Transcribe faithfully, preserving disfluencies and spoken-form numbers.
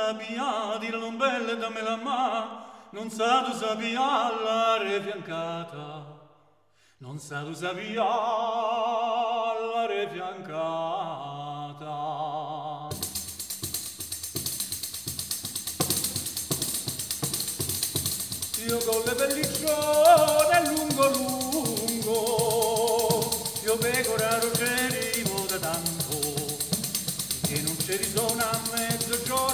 sapia dire l'ombelle da me la ma, non sa tu sapia la refiancata, non sa tu sapia la refiancata. Io con le pelliccione lungo lungo, io pecora rogerino da tanto, che non ci risuona a mezzogiorno